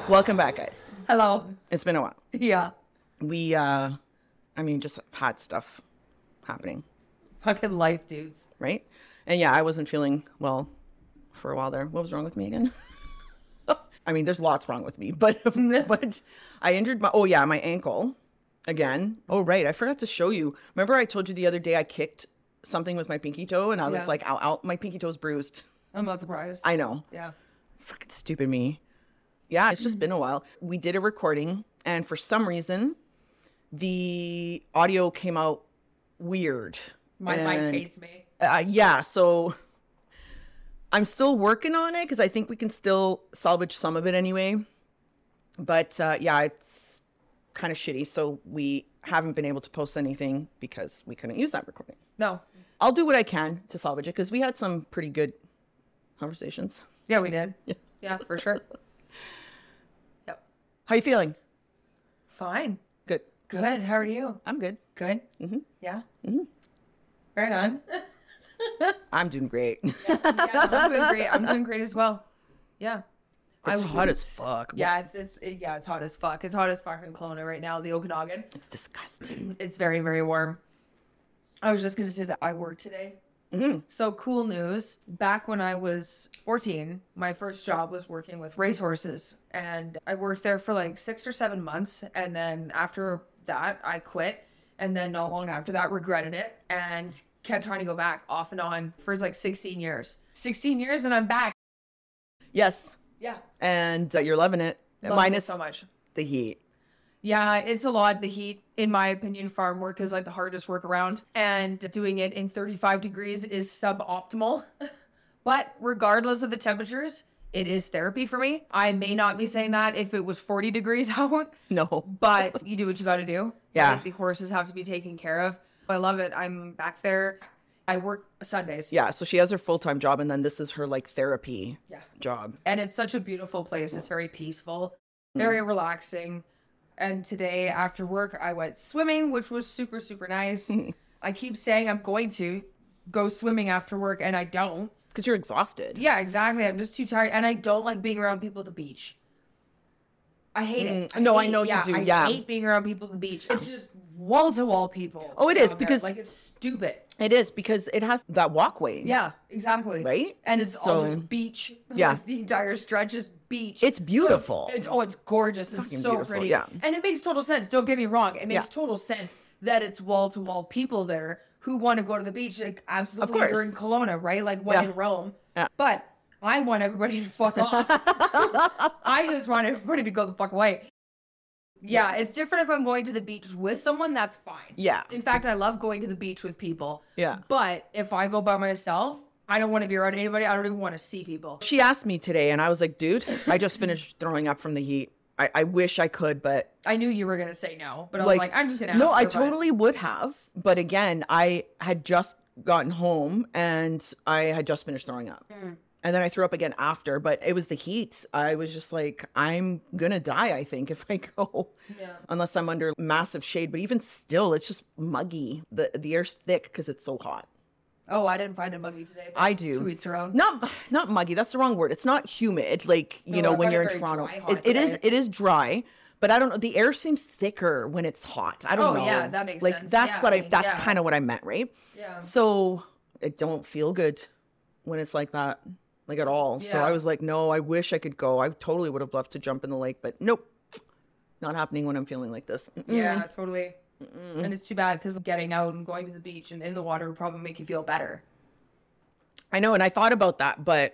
Welcome back, guys. Hello. It's been a while. Yeah. We, just had stuff happening, Fucking life, dudes. right? And yeah, I wasn't feeling well for a while there. What was wrong with me again? I mean, there's lots wrong with me, but I injured my ankle again. Oh, right. I forgot to show you. Remember I told you the other day I kicked something with my pinky toe and I was like, ow, ow, my pinky toe's bruised. I'm not surprised. I know. Yeah. Fucking stupid me. Yeah, it's just been a while. We did a recording and for some reason the audio came out weird. My mic hates me. Yeah, so I'm still working on it because I think we can still salvage some of it anyway. But yeah, it's kind of shitty. So we haven't been able to post anything because we couldn't use that recording. No. I'll do what I can to salvage it because we had some pretty good conversations. Yeah, we did. Yeah, for sure. Yep. How you feeling? Fine. Good. Good. How are you? I'm good. Good. Mm-hmm. Yeah. Mm-hmm. Right on. I'm doing great. Yeah, I'm doing great. I'm doing great as well. Yeah. It's hot as fuck. Yeah, it's hot as fuck. It's hot as fuck in Kelowna right now, the Okanagan. It's disgusting. It's very, very warm. I was just going to say that I worked today. Mm-hmm. So cool news. Back when I was 14, my first job was working with racehorses. And I worked there for like 6 or 7 months. And then after that, I quit. And then not long after that, regretted it. And kept trying to go back off and on for like 16 years. 16 years and I'm back. Yes. Yeah. And you're loving it. Loving it so much. The heat. Yeah, it's a lot. The heat, in my opinion, farm work is like the hardest work around. And doing it in 35 degrees is suboptimal. But regardless of the temperatures, it is therapy for me. I may not be saying that if it was 40 degrees out. No. But you do what you got to do. Yeah. Like, the horses have to be taken care of. I love it. I'm back there. I work Sundays. Yeah, so she has her full-time job and then this is her like therapy job. And it's such a beautiful place. It's very peaceful, very relaxing. And today after work, I went swimming, which was super, super nice. I keep saying I'm going to go swimming after work and I don't. Because you're exhausted. Yeah, exactly. I'm just too tired. And I don't like being around people at the beach. I hate it. I know you do. I hate being around people at the beach. It's just wall-to-wall people. Oh, it is because like, it's stupid. It is because it has that walkway. Yeah, exactly. Right? And it's all just beach. Yeah. Like, the entire stretch is beach. It's beautiful. So, it's gorgeous. It's so beautiful, pretty. yeah. And it makes total sense. Don't get me wrong. It makes total sense that it's wall-to-wall people there who want to go to the beach. Like, absolutely. Of course. You're in Kelowna, right? Like, when in Rome. Yeah. But I want everybody to fuck off. I just want everybody to go the fuck away. Yeah, it's different if I'm going to the beach with someone, that's fine. Yeah. In fact, I love going to the beach with people. Yeah. But if I go by myself, I don't want to be around anybody. I don't even want to see people. She asked me today and I was like, dude, I just finished throwing up from the heat. I wish I could, but... I knew you were going to say no, but I was like, I'm just going to ask No, her, I but- totally would have. But again, I had just gotten home and I had just finished throwing up. And then I threw up again after, but it was the heat. I was just like, I'm going to die, I think, if I go. Yeah. Unless I'm under massive shade. But even still, it's just muggy. The air's thick because it's so hot. Oh, I didn't find it muggy today. But I do. To each their own. Not muggy. That's the wrong word. It's not humid. Like, you know, I when find you're it in very Toronto. dry hot It is dry. But I don't know. The air seems thicker when it's hot. I don't know. Oh, yeah, that makes like, sense. That's Yeah, what I mean, that's yeah. kind of what I meant, right? Yeah. So it don't feel good when it's like that, like at all. So Yeah. I was like, no, I wish I could go. I totally would have loved to jump in the lake, but nope. Not happening when I'm feeling like this. Yeah, totally. And it's too bad because getting out and going to the beach and in the water would probably make you feel better. I know, and I thought about that, but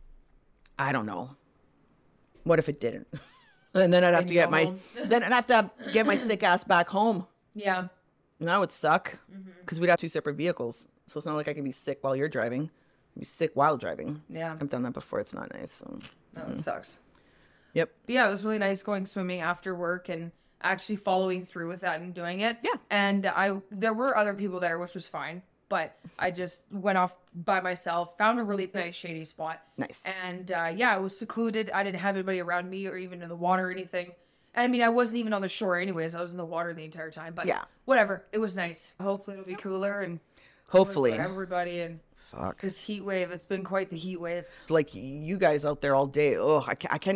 I don't know. What if it didn't? And then I'd have to you get go my home. then I'd have to get my sick ass back home. Yeah. And that would suck because we'd have 2 separate vehicles. So it's not like I can be sick while you're driving. I'd be sick while driving. Yeah. I've done that before. It's not nice. So. That sucks. Yep. But yeah, it was really nice going swimming after work and actually following through with that and doing it. Yeah. And there were other people there, which was fine. But I just went off by myself, found a really nice shady spot. Nice. And yeah, it was secluded. I didn't have anybody around me or even in the water or anything. And I mean, I wasn't even on the shore anyways. I was in the water the entire time. But Yeah. whatever. It was nice. Hopefully it'll be cooler and Hopefully. for everybody. And Fuck. this heat wave, it's been quite the heat wave. Like you guys out there all day. Oh, I can't even.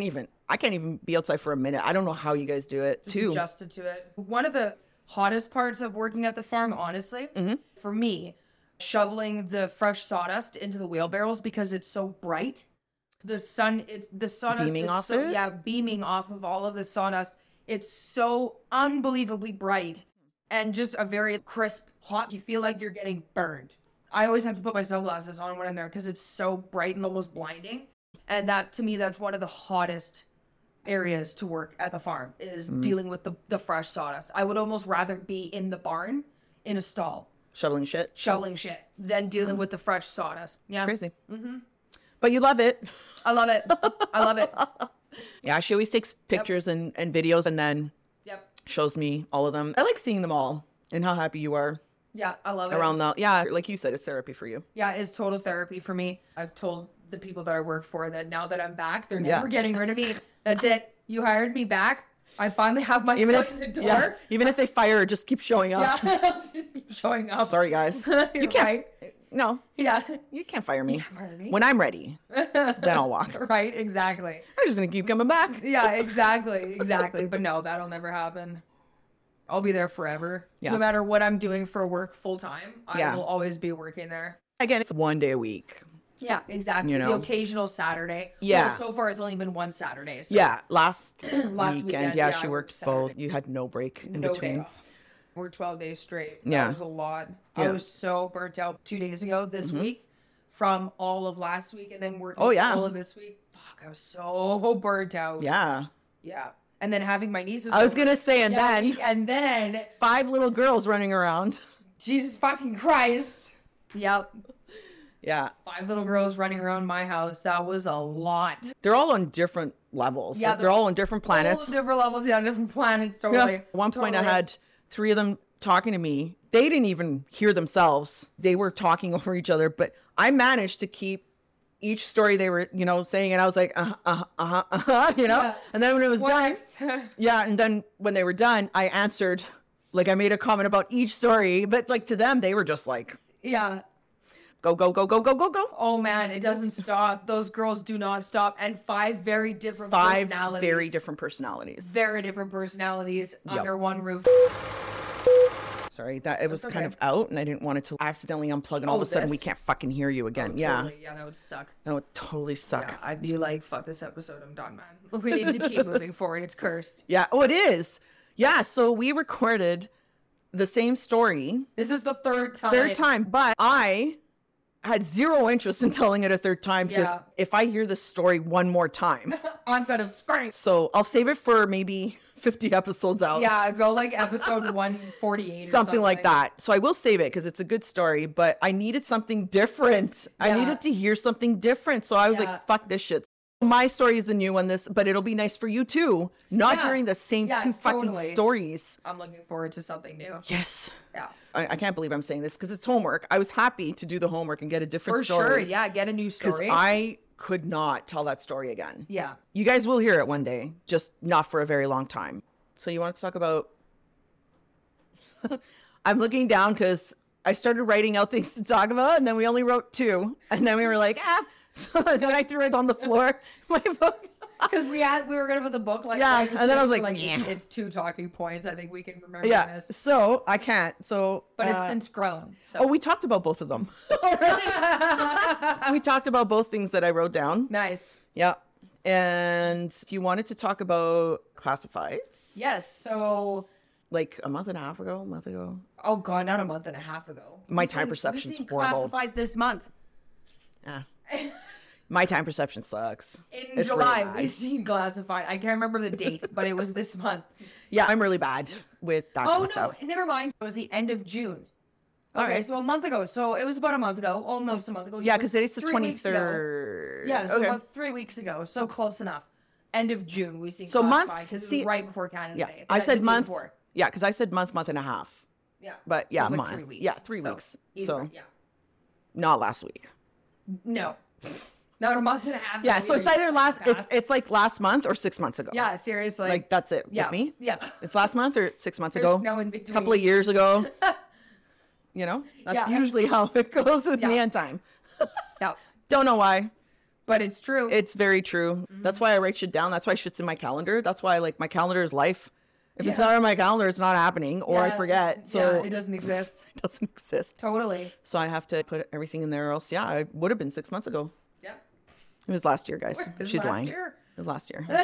I can't even be outside for a minute. I don't know how you guys do it Just too. adjusted to it. One of the hottest parts of working at the farm, honestly, for me, shoveling the fresh sawdust into the wheelbarrows because it's so bright. The sawdust Beaming is off so, it? yeah, beaming off of all of the sawdust. It's so unbelievably bright and just a very crisp, hot. You feel like you're getting burned. I always have to put my sunglasses on when I'm there because it's so bright and almost blinding. And that, to me, that's one of the hottest areas to work at the farm is dealing with the fresh sawdust. I would almost rather be in the barn in a stall Shoveling shit. shoveling shit than dealing with the fresh sawdust. Yeah. Crazy. But you love it. I love it. I love it. Yeah, she always takes pictures and videos and then Yep. shows me all of them. I like seeing them all and how happy you are Yeah, I love it. around the, yeah, like you said, it's therapy for you. Yeah, it's total therapy for me. I've told the people that I work for that now that I'm back, they're Yeah. never getting rid of me. That's it. You hired me back. I finally have my Even foot if, in the door. yeah, even if they fire her, just keep showing up. Yeah, I'll just keep showing up. Sorry, guys. You're You can't, right. no, Yeah. you can't fire me. fire me. When I'm ready, then I'll walk. Right, exactly. I'm just going to keep coming back. Yeah, exactly. But no, that'll never happen. I'll be there forever. Yeah. No matter what I'm doing for work full time, I Yeah. will always be working there. Again, it's 1 day a week. Yeah, exactly. You know. The occasional Saturday. Yeah. Well, so far it's only been one Saturday. So Yeah, last Last weekend, yeah, yeah, she I worked worked both. Saturday. You had no break in no between. day off. We're 12 days straight. That Yeah. was a lot. Yeah. I was so burnt out 2 days ago this week from all of last week and then working Oh, yeah. all of this week. Fuck, I was so burnt out. Yeah. Yeah. And then having my nieces. I was over. going to say, and Yeah, then and then 5 little girls running around. Jesus fucking Christ. Yep. Yeah. 5 little girls running around my house. That was a lot. They're all on different levels. Yeah, Like, they're all on different planets. All different levels, yeah, different planets, Yeah. totally. At one point, I Totally. had 3 of them talking to me. They didn't even hear themselves. They were talking over each other, but I managed to keep each story they were, saying, and I was like, Yeah. And then when it was What done, next? yeah, and then when they were done, I answered, like I made a comment about each story, but like to them, they were just like, Yeah. go, go, go, go, go, go, go. Oh man, it doesn't stop. Those girls do not stop. And 5 very different 5 personalities. very different personalities. Very different personalities under one roof. Sorry, that it was okay. kind of out, and I didn't want it to accidentally unplug, and all of a sudden we this? can't fucking hear you again. Yeah, Totally. Yeah, that would suck. that would totally suck. Yeah, I'd be like, fuck this episode, I'm done, man. We need to keep moving forward. It's cursed. Yeah. Oh, it is. Yeah. So we recorded the same story This is the third time. but I had zero interest in telling it a third time because Yeah. if I hear this story one more time, I'm gonna scream. so I'll save it for maybe 50 episodes out. Yeah, go like episode 148 or Something like that. So I will save it because it's a good story, but I needed something different. I Yeah. needed to hear something different. So I was Yeah. like, fuck this shit. My story is the new one, but it'll be nice for you too. Not Yeah. hearing the same Yeah, 2 fucking totally. stories. I'm looking forward to something new. Yes. Yeah. I can't believe I'm saying this because it's homework. I was happy to do the homework and get a different For story. sure. Yeah, get a new Because story. I could not tell that story again. Yeah. You guys will hear it one day, just not for a very long time. So you want to talk about... I'm looking down because I started writing out things to talk about, and then we only wrote 2. And then we were like, So then I threw it on the floor. My book. Because we were gonna put the book like Yeah, right and then I was between, like, yeah. it's 2 talking points. I think we can remember Yeah. this. So I can't. So... But it's since grown. So Oh, we talked about both of them. We talked about both things that I wrote down. nice. Yeah. And if you wanted to talk about classifieds, Yes. So like a month and a half ago, oh god, not a month and a half ago. My We've time seen- perception's we've seen horrible. Classified this month. ah. My time perception sucks. In It's July, really bad. we've seen Classified. I can't remember the date, but it was this month. Yeah, I'm really bad with that Oh kind of no, stuff. never mind. It was the end of June. All Okay, right. so a month ago. So it was about a month ago, almost a month ago. Yeah, because today's the 3 weeks ago. 23rd. Yeah, so okay. about 3 weeks ago. So close enough. End of June, we seen So month- Classified because it see- was right before Canada Yeah, Day. I The said day month. before. Yeah, because I said month and a half. Yeah. But So yeah, it's like month. 3 weeks. Yeah, 3 So, weeks. either So way, yeah. not last week. No. Not a month and a half. Yeah, so it's either last. Psychopath. It's like last month or 6 months ago. Yeah, seriously. like that's it yeah. with me. Yeah. It's last month or 6 months There's ago. no in between. A couple of years ago. That's Yeah. usually how it goes with me Yeah. on time. Yeah. Don't know why. But it's true. It's very true. That's why I write shit down. That's why shit's in my calendar. That's why like my calendar is life. If it's not on my calendar, it's not happening, or I forget. So it doesn't exist. it doesn't exist. Totally. So I have to put everything in there, or else it would have been 6 months ago. Yep. It was last year, guys. It was She's last lying. year. It was last year.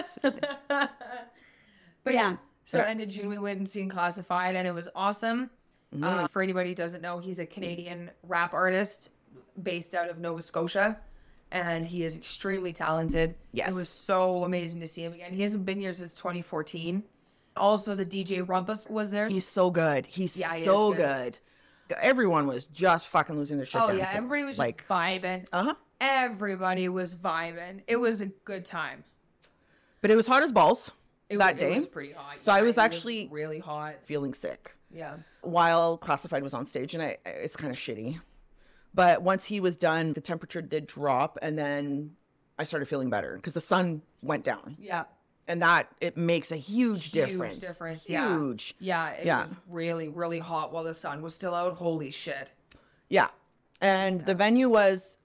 But yeah, so end of June we went and seen Classified, and it was awesome. For anybody who doesn't know, he's a Canadian rap artist based out of Nova Scotia, and he is extremely talented. Yes. It was so amazing to see him again. He hasn't been here since 2014. Also, the DJ Rumpus was there. He's so good. He's he so is good. Everyone was just fucking losing their shit. Oh dancing. yeah, everybody was just like, vibing. Everybody was vibing. It was a good time. but it was hot as balls that day. It was pretty hot. So I was it actually really hot. feeling sick Yeah. while Classified was on stage, and it's kind of shitty. But once he was done, the temperature did drop, and then I started feeling better because the sun went down, Yeah. and that it makes a huge difference. Huge difference. Huge. Yeah. It Yeah. was really, really hot while the sun was still out. Holy shit. Yeah. And the venue was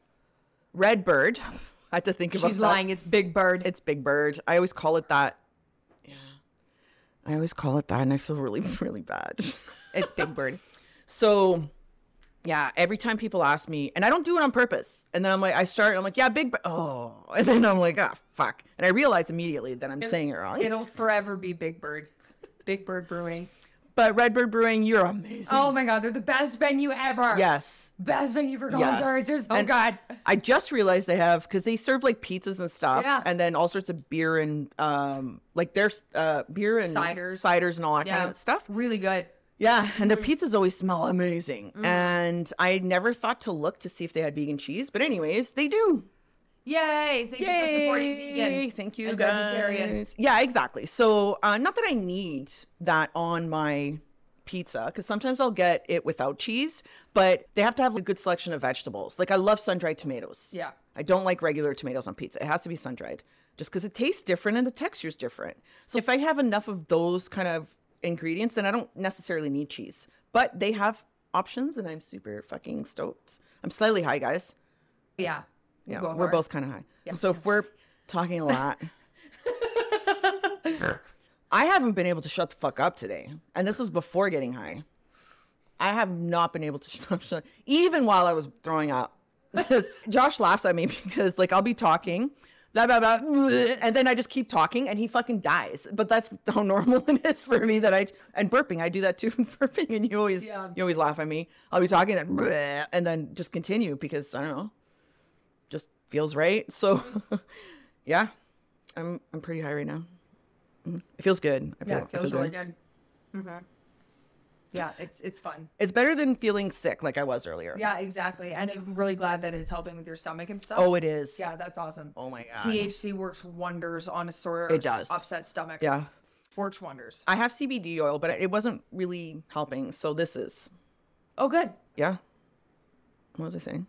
Redbird. I had to think about She's that. lying. It's Big Bird. It's Big Bird. I always call it that. Yeah. I always call it that, and I feel really, really bad. It's Big Bird. So, yeah, every time people ask me, and I don't do it on purpose, and then I'm like, yeah, Big Bird. Oh, and then I'm like, ah, fuck. And I realize immediately that I'm saying it wrong. It'll forever be Big Bird. Big Bird Brewing. But Redbird Brewing, you're amazing. Oh my God. They're the best venue ever. Yes. Best venue for Yes. concerts. They're so And good. I just realized they have, because they serve like pizzas and stuff, Yeah. and then all sorts of beer and like there's beer and Ciders. and all that kind of stuff. Really good. Yeah, and the pizzas always smell amazing. And I never thought to look to see if they had vegan cheese, but anyways, they do. Yay. Thank you for supporting vegan. Thank you, and guys. vegetarian. Yeah, exactly. So not that I need that on my pizza, because sometimes I'll get it without cheese, but they have to have a good selection of vegetables. Like I love sun-dried tomatoes. Yeah. I don't like regular tomatoes on pizza. It has to be sun-dried just because it tastes different and the texture's different. So if I have enough of those kind of ingredients, then I don't necessarily need cheese. But they have options, and I'm super fucking stoked. I'm slightly high, guys. Yeah. Yeah, we're both kind of high. Yeah. So if we're talking a lot, I haven't been able to shut the fuck up today. And this was before getting high. I have not been able to shut even while I was throwing up. Because Josh laughs at me because like I'll be talking, blah, blah, blah, and then I just keep talking and he fucking dies. But that's how normal it is for me and burping. I do that too, burping, and you always laugh at me. I'll be talking and then just continue because I don't know. Just feels right. So yeah, I'm pretty high right now. It feels good. It feels really good. Mm-hmm. Yeah, it's fun. It's better than feeling sick like I was earlier. Yeah, exactly. And I'm really glad that it's helping with your stomach and stuff. Oh, it is. Yeah, that's awesome. Oh my God. THC works wonders on a sort of It does. upset stomach. Yeah. Works wonders. I have CBD oil, but it wasn't really helping. So this is. Oh, good. Yeah. What was I saying?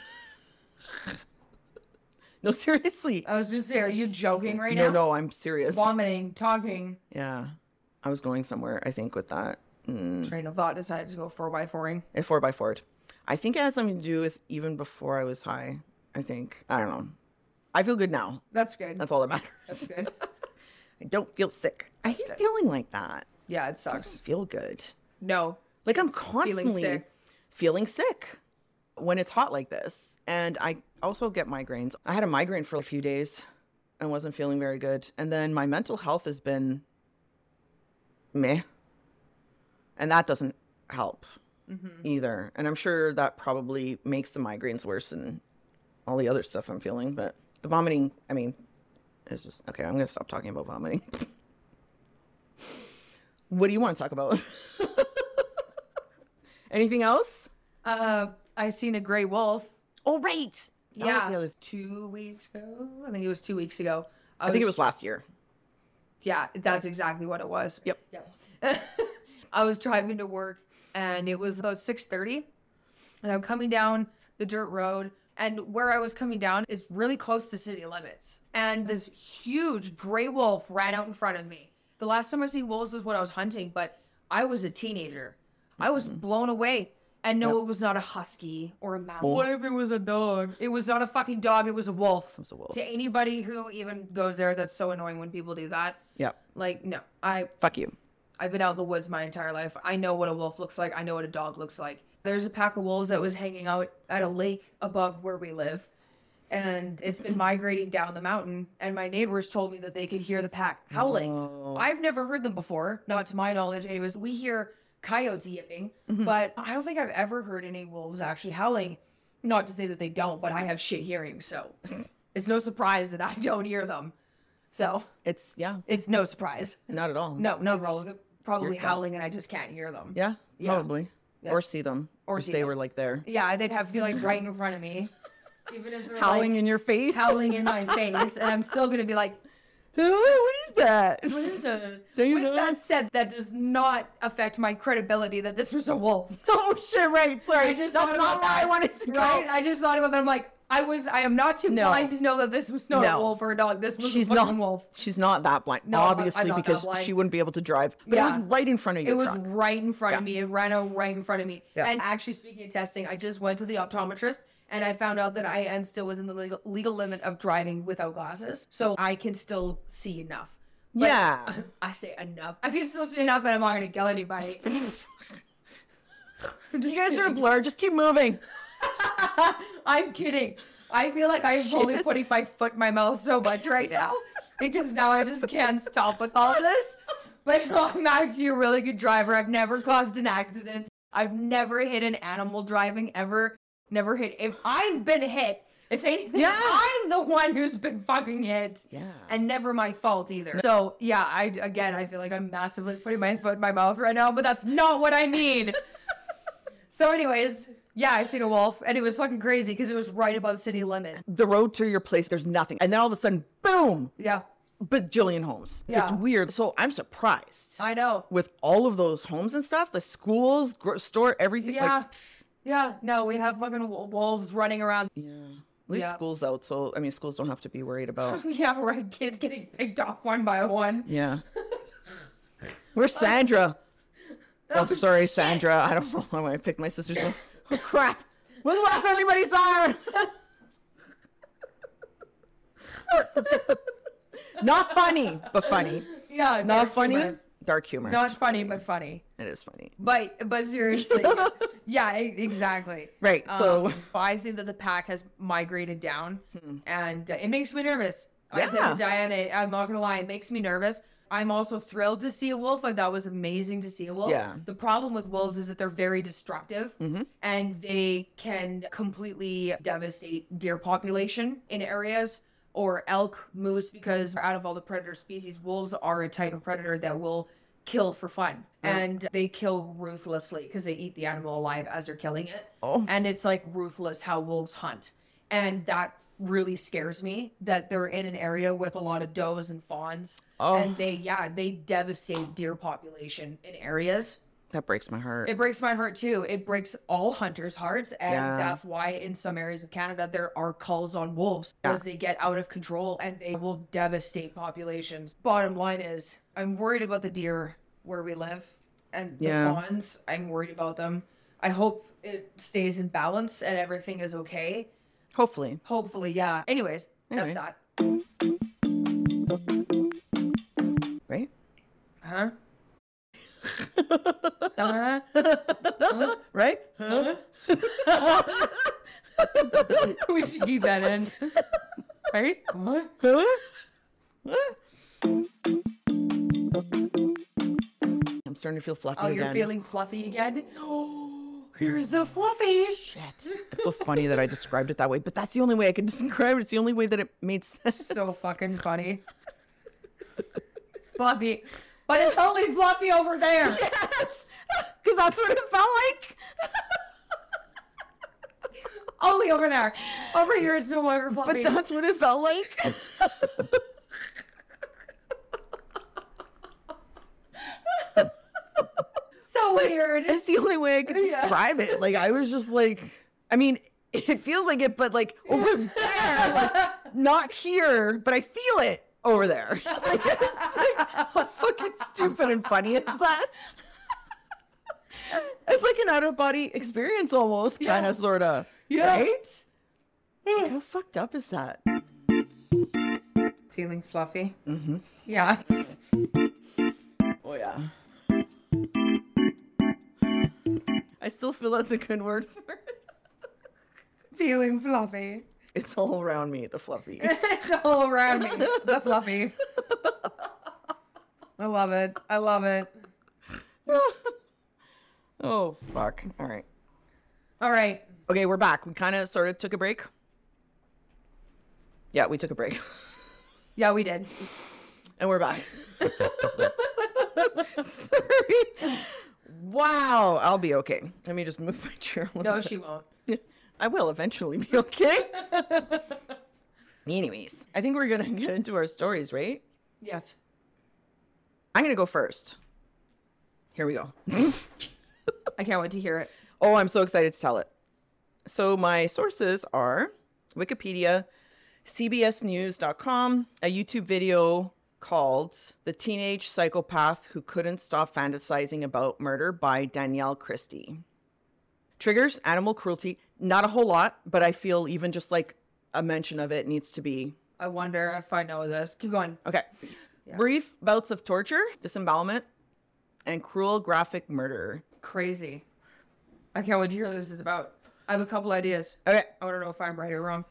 No, seriously. I was just saying, are you joking right No, now? no, I'm serious. Vomiting, talking. Yeah. I was going somewhere, I think, with that. Train of thought decided to go 4x4ing. A 4x4. I think it has something to do with even before I was high. I think. I don't know. I feel good now. That's good. That's all that matters. That's good. I don't feel sick. I hate good. feeling like that. Yeah, it It sucks. doesn't feel good. No. Like I'm constantly feeling sick when it's hot like this. And I also get migraines. I had a migraine for a few days and wasn't feeling very good. And then my mental health has been meh. And that doesn't help either. And I'm sure that probably makes the migraines worse and all the other stuff I'm feeling. But the vomiting, I mean, it's just, okay, I'm going to stop talking about vomiting. What do you want to talk about? Anything else? I seen a gray wolf. Oh, right. That was the other- 2 weeks ago. I think it was 2 weeks ago. I think it was last year. Yeah, that's exactly what it was. Yep. Yeah. I was driving to work and it was about 6:30 and I'm coming down the dirt road, and where I was coming down is really close to city limits. And this huge gray wolf ran out in front of me. The last time I seen wolves was when I was hunting, but I was a teenager. I was blown away. And no, it was not a husky or a mountain. What if it was a dog? It was not a fucking dog. It was a wolf. It was a wolf. To anybody who even goes there, that's so annoying when people do that. Yep. Like, no. Fuck you. I've been out in the woods my entire life. I know what a wolf looks like. I know what a dog looks like. There's a pack of wolves that was hanging out at a lake above where we live. And it's been migrating down the mountain. And my neighbors told me that they could hear the pack howling. Oh. I've never heard them before, not to my knowledge. Anyways, we hear coyotes yipping, but I don't think I've ever heard any wolves actually howling. Not to say that they don't, but I have shit hearing, so it's no surprise that I don't hear them. So It's no surprise. not at all. No problem. They're probably howling and I just can't hear them. Yeah, Yeah. probably. Yeah. Or see them. Or if see they them. were like there. Yeah, they'd have to be like right in front of me. Even as they're Howling like, in your face. howling in my face, and I'm still gonna be like, What is that? what is that? Do you With know? that said, that does not affect my credibility that this was a wolf. Oh shit! Right. Sorry. I just That's thought not about where I that. wanted to go. Right? I just thought about that. I'm like, I am not too No. blind to know that this was not No. a wolf or a dog. This was She's a fucking not. wolf. She's not that blind. No, I'm obviously, not that because blind. she wouldn't be able to drive. But Yeah. it was right in front of you. It was right in front of Yeah. me. It ran out right in front of me. Yeah. And actually, speaking of testing, I just went to the optometrist and I found out that I am still within the legal limit of driving without glasses. So I can still see enough. But Yeah. I say enough. I can still see enough that I'm not going to kill anybody. I'm just You guys are a kidding. blur. Just keep moving. I'm kidding. I feel like I'm only putting my foot in my mouth so much right now because now I just can't stop with all this. But no, I'm actually a really good driver. I've never caused an accident. I've never hit an animal driving ever. Never hit. If I've been hit, if anything, Yeah. I'm the one who's been fucking hit. Yeah. And never my fault either. So yeah, I feel like I'm massively putting my foot in my mouth right now, but that's not what I need. So anyways, yeah, I seen a wolf and it was fucking crazy because it was right above city limit. The road to your place, there's nothing, and then all of a sudden, boom! Yeah, Bajillion homes. Yeah. It's weird. So I'm surprised I know. with all of those homes and stuff, the schools, store, everything. Yeah. Like, Yeah, no, we have fucking wolves running around. yeah. At least Yeah. school's out, so I mean, schools don't have to be worried about. Yeah, right. Kids getting picked off one by one. Yeah. Where's Sandra? Oh, sorry, shit. Sandra. I don't know why I picked my sister's name. Oh, crap. When's the last time anybody saw her? Not funny, but funny. Yeah, Not dark funny, humor. dark humor. Not funny, but funny. It is funny. But seriously, yeah, exactly. Right, so- but I think that the pack has migrated down, and it makes me nervous. I said Yeah. to Diana, I'm not gonna lie, it makes me nervous. I'm also thrilled to see a wolf. Like that was amazing to see a wolf. Yeah. The problem with wolves is that they're very destructive, and they can completely devastate deer population in areas. Or elk, moose, because out of all the predator species, wolves are a type of predator that will kill for fun. And they kill ruthlessly because they eat the animal alive as they're killing it. Oh. And it's like ruthless how wolves hunt. And that really scares me that they're in an area with a lot of does and fawns. Oh. And they devastate deer population in areas. That breaks my heart. It breaks my heart too. It breaks all hunters' hearts, and Yeah. that's why in some areas of Canada there are calls on wolves because they get out of control and they will devastate populations. Bottom line is, I'm worried about the deer where we live, and the Yeah. fawns. I'm worried about them. I hope it stays in balance and everything is okay. Hopefully. Hopefully, yeah. Anyways, Anyway. that's that. Right? Huh? Right? We should keep that in. Right? I'm starting to feel fluffy Oh, again. you're feeling fluffy again? Here's the fluffy. Shit. It's so funny that I described it that way, but that's the only way I can describe it. It's the only way that it made sense. So fucking funny. Fluffy. But it's only fluffy over there. Yes! Because that's what it felt like. Only over there. Over here it's no longer But fluffy. that's what it felt like. So weird. It's the only way I could Yeah. describe it. Like, I was just like, I mean, it feels like it, but like over there, like, not here, but I feel it over there. Like, it's like, how fucking stupid and funny is that? It's like an out-of-body experience almost, kind of, sort of. Yeah. Right? Like, how fucked up is that? Feeling fluffy. Mm-hmm. Yeah. Oh, yeah. I still feel that's a good word for it. Feeling fluffy. It's all around me, the fluffy. It's all around me. The fluffy. I love it. I love it. Oh, fuck. All right. All right. Okay, we're back. We kind of sort of took a break. Yeah, we took a break. Yeah, we did. And we're back. Sorry. Wow. I'll be okay. Let me just move my chair a little No, bit. she won't. I will eventually be okay. Anyways, I think we're going to get into our stories, right? Yes. I'm going to go first. Here we go. I can't wait to hear it. Oh, I'm so excited to tell it. So my sources are Wikipedia, CBSnews.com, a YouTube video called The Teenage Psychopath Who Couldn't Stop Fantasizing About Murder by Danielle Christie. Triggers, animal cruelty, not a whole lot, but I feel even just like a mention of it needs to be. I wonder if I know this. Keep going. Okay. Yeah. Brief bouts of torture, disembowelment, and cruel graphic murder. Crazy. I can't wait to hear what this is about. I have a couple ideas. Okay. I want to know if I'm right or wrong.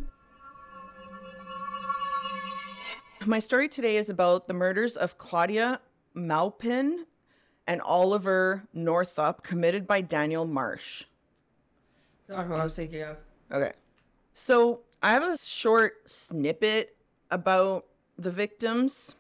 My story today is about the murders of Claudia Maupin and Oliver Northup committed by Daniel Marsh. That's not who I was thinking of. Okay. So I have a short snippet about the victims.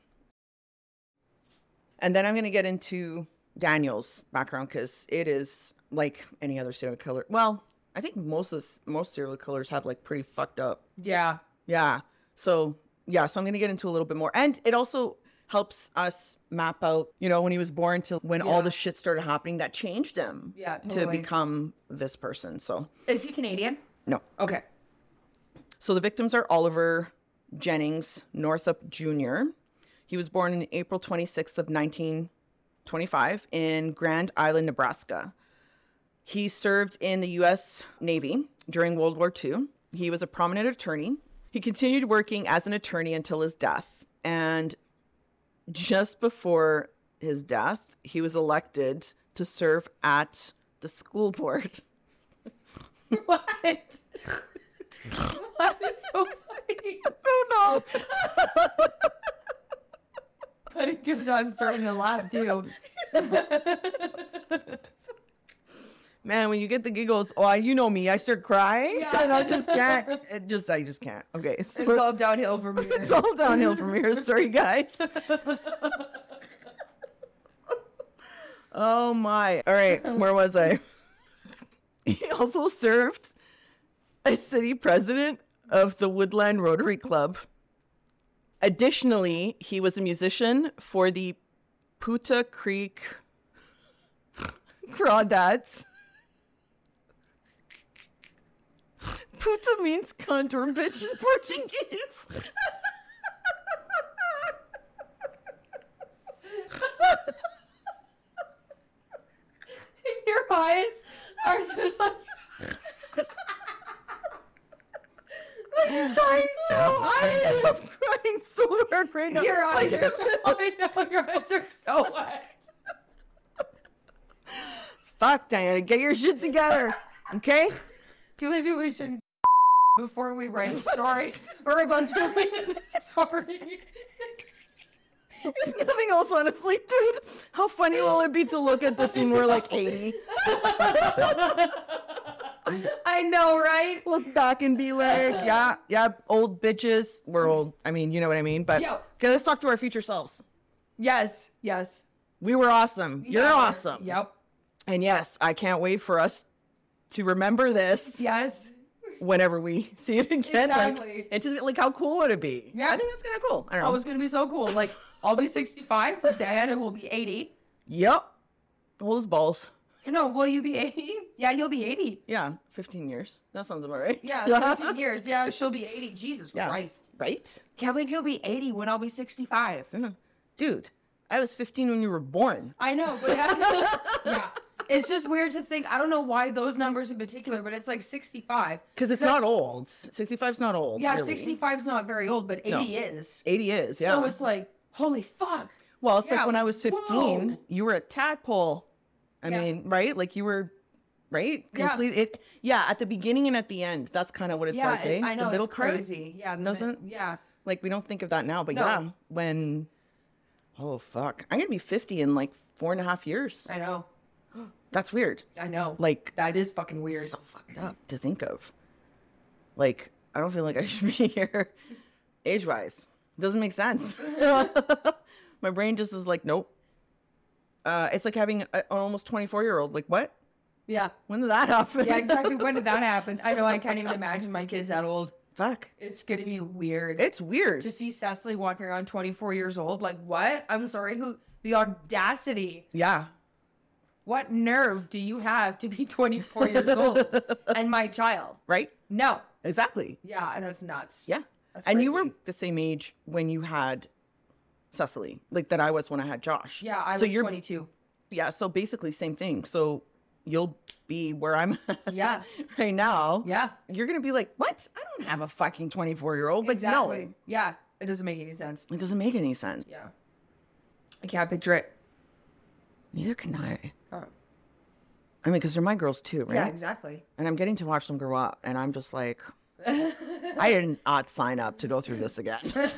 And then I'm going to get into Daniel's background because it is like any other serial killer. Well, I think most serial killers have like pretty fucked up. Yeah. Yeah. So I'm going to get into a little bit more. And it also helps us map out, when he was born to when all the shit started happening that changed him Yeah, to totally. become this person. So Is he Canadian? no. Okay. So the victims are Oliver Jennings Northup Jr. He was born on April 26th of 1925 in Grand Island, Nebraska. He served in the U.S. Navy during World War II. He was a prominent attorney. He continued working as an attorney until his death. And just before his death, he was elected to serve at the school board. What? That is so funny. Oh no. But it gives on starting to laugh too. Man, when you get the giggles, you know me, I start crying. Yeah. And I just can't. I just can't. Okay. It's So all downhill from here. it's all downhill from here. Sorry, guys. Oh my. All right. Where was I? He also served as city president of the Woodland Rotary Club. Additionally, he was a musician for the Puta Creek Crawdads. Puta means cunt or bitch in Portuguese. Your eyes are just like. You're crying so hard. I'm crying so hard right now. Your eyes are so. I know your eyes are so wet. Fuck, Diana, get your shit together, okay? Maybe we should before we write a story or a bunch of story. If nothing else, honestly, dude, how funny will it be to look at this when we're like 80? I know, right? Look back and be like, yeah, old bitches. We're old. I mean, you know what I mean? But Yeah. okay, let's talk to our future selves. Yes. We were awesome. You're Yeah. awesome. Yep. And yes, I can't wait for us to remember this Yes. whenever we see it again. Exactly. Like, it's just like, how cool would it be? Yeah. I think that's kind of cool. I don't know. Oh, it's gonna be so cool. Like I'll be 65, Diana will be 80. Yep. Hold his balls. No, will you be 80? Yeah, you'll be 80. Yeah, 15 years. That sounds about right. Yeah, 15 years. Yeah, she'll be 80. Jesus Yeah. Christ. Right? Can't believe you'll be 80 when I'll be 65. I don't know. Dude, I was 15 when you were born. I know, but yeah. It's just weird to think. I don't know why those numbers in particular, but it's like 65. Because it's not old. 65's not old. Yeah, really. 65 is not very old, but 80 is. 80 is, yeah. So it's like, holy fuck. Well, it's Yeah, like when I was 15, whoa. you were a tadpole. I Yeah. mean, right? Like you were, right? Yeah. Complete it. Yeah, at the beginning and at the end. That's kind of what it's Yeah, like, eh? I know. The middle It's part, crazy. Yeah. doesn't- Yeah. like we don't think of that now, but No. yeah, when, oh fuck, I'm gonna be 50 in like 4.5 years. I know. That's weird. I know. Like, That is fucking weird. so fucked up to think of. Like, I don't feel like I should be here age-wise. Doesn't make sense. My brain just is like, nope. It's like having an almost 24-year-old. Like, what? Yeah. When did that happen? Yeah, exactly. When did that happen? I know. I can't even imagine my kids that old. Fuck. It's going to be weird. It's weird. To see Cecily walking around 24 years old. Like, what? I'm sorry. Who? The audacity. Yeah. What nerve do you have to be 24 years old and my child? Right? No. Exactly. Yeah, and that's nuts. Yeah. That's And you crazy. were the same age when you had Cecily, like that I was when I had Josh. Yeah, I So was you're- 22. Yeah. So basically, same thing. So you'll be where I'm Yeah. right now. Yeah. You're going to be like, what? I don't have a fucking 24-year-old. Like, Exactly. no. Yeah. It doesn't make any sense. It doesn't make any sense. Yeah. I can't picture it. Neither can I. Oh. I mean, because they're my girls too, right? Yeah, exactly. And I'm getting to watch them grow up, and I'm just like, I did not sign up to go through this again.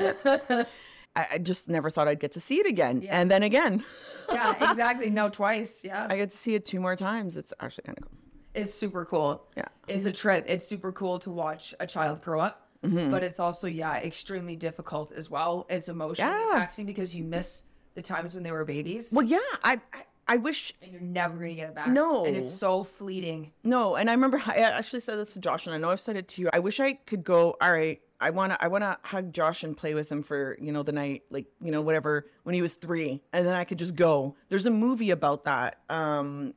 I just never thought I'd get to see it again. Yeah. And then again, Yeah, exactly. No, twice. Yeah. I get to see it 2 more times. It's actually kind of cool. It's super cool. Yeah. It's a trip. It's super cool to watch a child grow up, but it's also, yeah, extremely difficult as well. It's emotionally Yeah. taxing because you miss the times when they were babies Well, yeah, I wish, and you're never going to get it back. No. And it's so fleeting. no. And I remember I actually said this to Josh, and I know I've said it to you. I wish I could go, all right, I wanna hug Josh and play with him for, the night, like, whatever, when he was 3, and then I could just go. There's a movie about that. Oh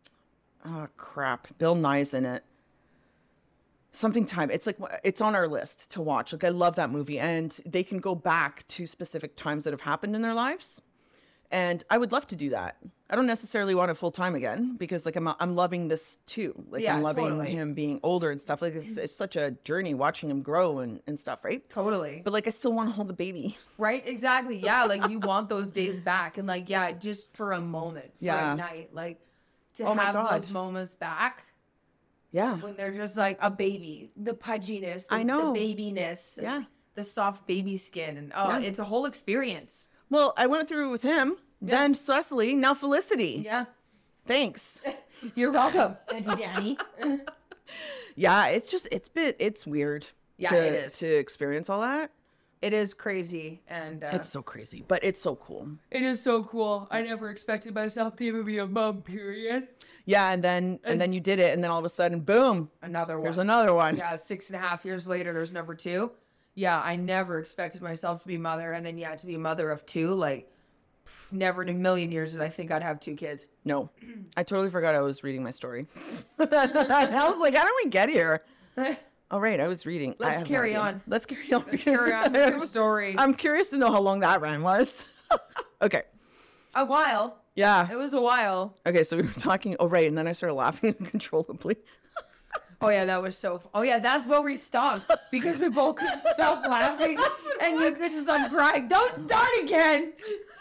crap, Bill Nye's in it. Something time. It's like, it's on our list to watch. Like, I love that movie, and they can go back to specific times that have happened in their lives. And I would love to do that. I don't necessarily want it full time again because like I'm loving this too. Like Yeah, I'm loving totally. him being older and stuff. Like it's such a journey watching him grow and stuff, right? Totally. But like I still want to hold the baby. Right? Exactly. Yeah. Like you want those days back. And like, yeah, just for a moment, for Yeah. a night, like to Oh my have God. those moments back Yeah. when they're just like a baby, the pudginess, I know. the babiness, and Yeah. the soft baby skin. And oh, Yeah. it's a whole experience. Well, I went through it with him, then Cecily, now Felicity. Yeah. Thanks. You're welcome, Auntie Danny. Yeah, it's weird. Yeah, to, it is. to experience all that. It is crazy. And It's so crazy, but it's so cool. it is so cool. I never expected myself to even be a mom, period. Yeah, and then you did it, and then all of a sudden, boom, Another one. there's another one. Yeah, 6.5 years later, there's number 2. Yeah, I never expected myself to be a mother, and then to be a mother of 2. Like, never in a million years did I think I'd have 2 kids. No, I totally forgot I was reading my story. I was like, how did we get here? All right, I was reading. I Let's have no carry idea. on. Let's carry on. Let's carry on with your story. I'm curious to know how long that run was. Okay. A while. Yeah. It was a while. Okay, so we were talking. Oh, right, and then I started laughing uncontrollably. Oh yeah, that was so. Oh yeah, that's where we stopped because we both couldn't stop laughing, and you couldn't stop crying. Don't start again.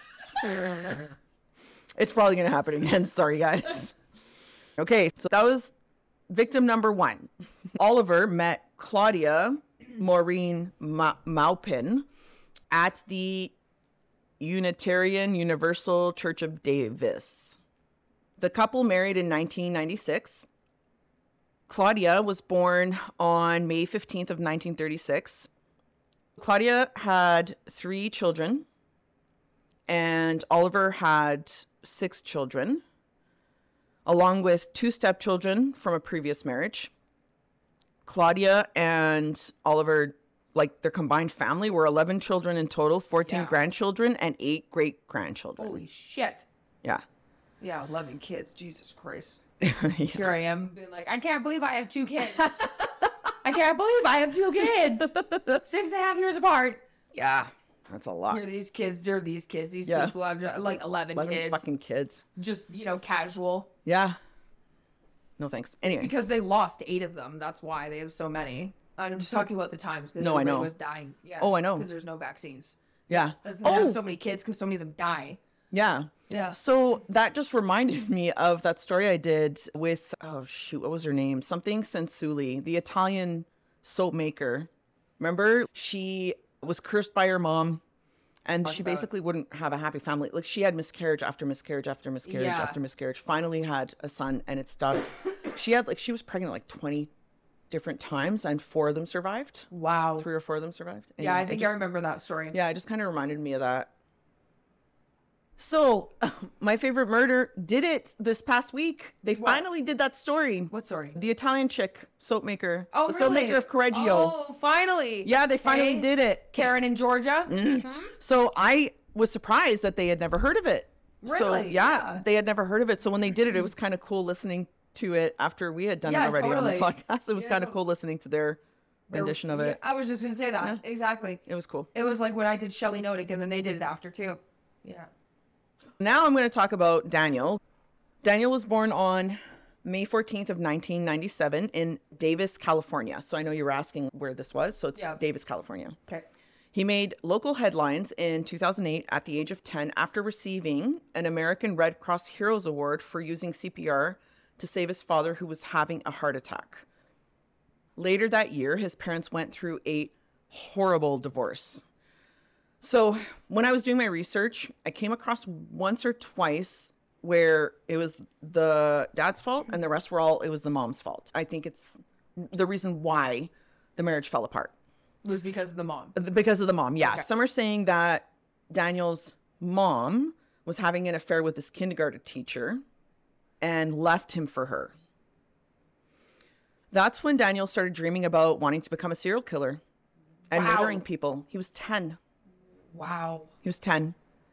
It's probably gonna happen again. Sorry, guys. Okay, so that was victim number 1. Oliver met Claudia Maureen Maupin at the Unitarian Universal Church of Davis. The couple married in 1996. Claudia was born on May 15th of 1936. Claudia had 3 children, and Oliver had 6 children, along with 2 stepchildren from a previous marriage. Claudia and Oliver, like their combined family, were 11 children in total, 14 Yeah. grandchildren, and 8 great-grandchildren. Holy shit. Yeah. Yeah, 11 kids. Jesus Christ. Yeah. Here I am being like, I can't believe I have 2 kids. I can't believe I have 2 kids. 6.5 years apart. Yeah. That's a lot. Here, these kids, these Yeah. people have like 11 kids. Fucking kids. Just, casual. Yeah. No thanks. Anyway. Because they lost 8 of them. That's why they have so many. I'm just talking about the times because No, I know. was dying. Yeah. Oh, I know. Because there's no vaccines. Yeah. Because they have so many kids because so many of them die. Yeah. Yeah. So that just reminded me of that story I did with, oh shoot, what was her name? Something Sensuli, the Italian soap maker. Remember? She was cursed by her mom and she basically wouldn't have a happy family. Like she had miscarriage after miscarriage after miscarriage Yeah. after miscarriage, finally had a son and it stuck. She was pregnant like 20 different times and 4 of them survived. Wow. 3 or 4 of them survived. Yeah, I Anyway, think I remember that story. yeah, it just kind of reminded me of that. So, my favorite murder did it this past week. They finally did that story. What story? The Italian chick, soap maker. Oh, the really? soap maker of Correggio. Oh, finally. Yeah, they finally Hey, did it. Karen in Georgia. So, I was surprised that they had never heard of it. So, Really? yeah, Yeah. they had never heard of it. So, when they did it was kind of cool listening to it after we had done it Yeah, already on the totally. podcast. It was kind of cool listening to their rendition of it. I was just going to say that. Exactly. It was cool. It was like when I did Shelley Notick and then they did it after too. Yeah. Now I'm going to talk about Daniel. Daniel was born on May 14th of 1997 in Davis, California. So I know you were asking where this was. So it's Yeah. Davis, California. Okay. He made local headlines in 2008 at the age of 10 after receiving an American Red Cross Heroes Award for using CPR to save his father who was having a heart attack. Later that year, his parents went through a horrible divorce. So when I was doing my research, I came across once or twice where it was the dad's fault and the rest it was the mom's fault. I think it's the reason why the marriage fell apart. It was because of the mom. Because of the mom, yeah. Okay. Some are saying that Daniel's mom was having an affair with his kindergarten teacher and left him for her. That's when Daniel started dreaming about wanting to become a serial killer and Wow. murdering people. He was 10. Wow. He was 10.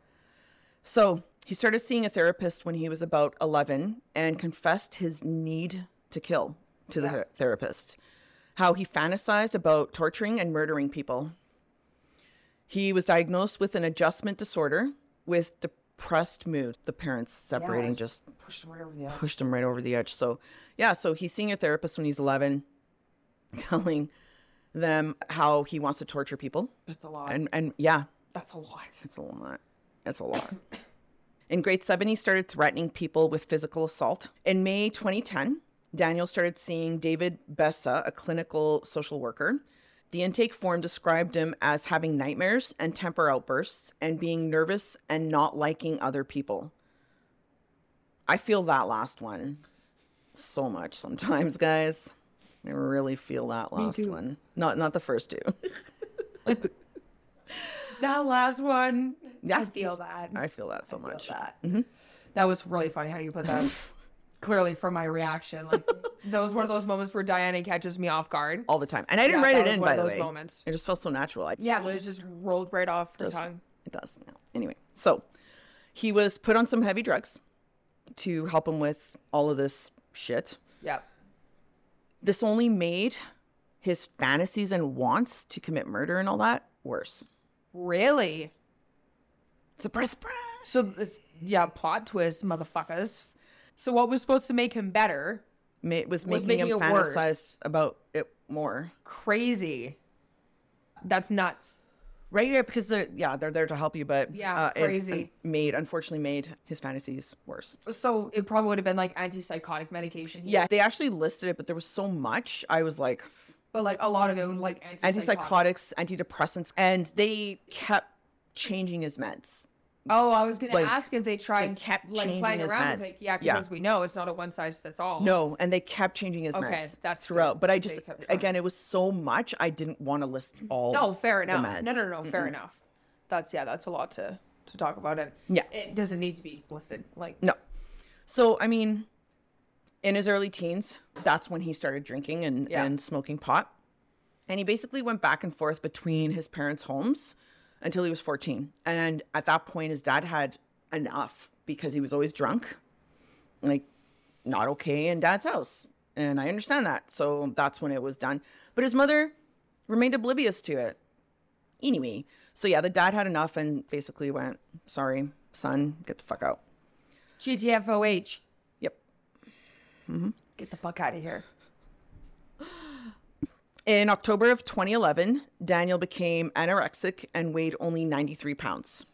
So he started seeing a therapist when he was about 11 and confessed his need to kill to the therapist. How he fantasized about torturing and murdering people. He was diagnosed with an adjustment disorder with depressed mood. The parents separating Yeah. just Pushed him right over the edge. pushed him right over the edge. So, yeah, so he's seeing a therapist when he's 11, telling them how he wants to torture people. That's a lot. And yeah, That's a lot. it's a lot. It's a lot. In grade 7, he started threatening people with physical assault. In May 2010, Daniel started seeing David Bessa, a clinical social worker. The intake form described him as having nightmares and temper outbursts and being nervous and not liking other people. I feel that last one so much sometimes, guys. I really feel that last too. one. Not the first two. That last one. Yeah. I feel that. I feel that so feel much. that. That was really funny how you put that. Clearly from my reaction. Like that was one of those moments where Diana catches me off guard. All the time. And I didn't Yeah, write that it was in, one by of the those way. moments. It just felt so natural. Yeah, it just rolled right off the tongue. It does. Yeah. Anyway, so he was put on some heavy drugs to help him with all of this shit. Yeah. This only made his fantasies and wants to commit murder and all that worse. Really? Surprise, surprise. So this, yeah, plot twist, motherfuckers. So what was supposed to make him better? It was Was making him making it worse. fantasize about it more. Crazy. That's nuts. Right? Yeah, because they're there to help you, but Yeah, it crazy. unfortunately made his fantasies worse. So it probably would have been like antipsychotic medication. Yeah, they actually listed it, but there was so much. I was like, But like a lot of it was like antipsychotics, antidepressants, and they kept changing his meds. Oh, I was gonna Like, ask if they tried they kept like changing playing his around meds. with it. Yeah, because Yeah. as we know, it's not a one size fits all. No, and they kept changing his Okay, meds that's throughout. good. But I They just, kept trying. again, it was so much, I didn't want to list all. No, fair the enough. meds. No, fair enough. That's a lot to talk about it. Yeah. It doesn't need to be listed. Like No. So, I mean, in his early teens, that's when he started drinking and smoking pot. And he basically went back and forth between his parents' homes until he was 14. And at that point, his dad had enough because he was always drunk, like not okay in dad's house. And I understand that. So that's when it was done. But his mother remained oblivious to it. Anyway, so yeah, the dad had enough and basically went, sorry, son, get the fuck out. GTFOH. Yep. Get the fuck out of here. In October of 2011, Daniel became anorexic and weighed only 93 pounds.